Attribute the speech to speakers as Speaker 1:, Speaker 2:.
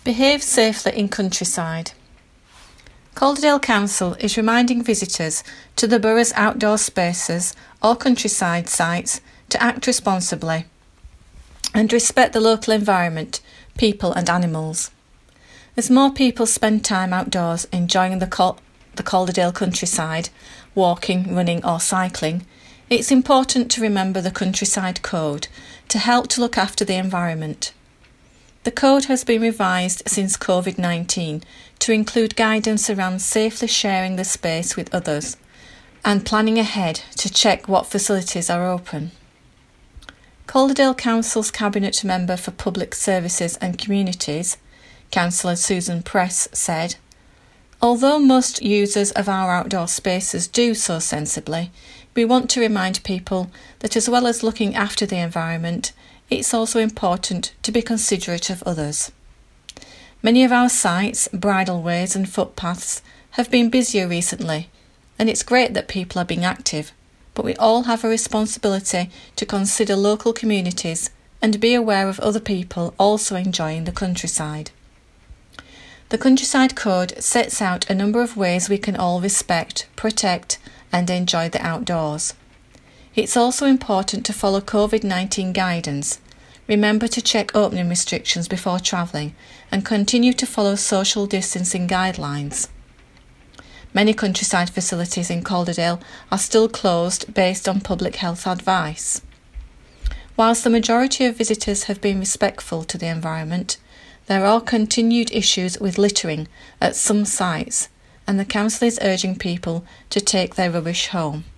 Speaker 1: Behave safely in countryside. Calderdale Council is reminding visitors to the borough's outdoor spaces or countryside sites to act responsibly and respect the local environment, people and animals. As more people spend time outdoors enjoying the Calderdale countryside, walking, running or cycling, it's important to remember the Countryside Code to help to look after the environment. The code has been revised since COVID-19 to include guidance around safely sharing the space with others and planning ahead to check what facilities are open. Calderdale Council's Cabinet Member for Public Services and Communities, Councillor Susan Press, said, "Although most users of our outdoor spaces do so sensibly, we want to remind people that as well as looking after the environment, it's also important to be considerate of others. Many of our sites, bridleways and footpaths have been busier recently, and it's great that people are being active, but we all have a responsibility to consider local communities and be aware of other people also enjoying the countryside." The Countryside Code sets out a number of ways we can all respect, protect and enjoy the outdoors. It's also important to follow COVID-19 guidance, remember to check opening restrictions before travelling and continue to follow social distancing guidelines. Many countryside facilities in Calderdale are still closed based on public health advice. Whilst the majority of visitors have been respectful to the environment, there are continued issues with littering at some sites, and the council is urging people to take their rubbish home.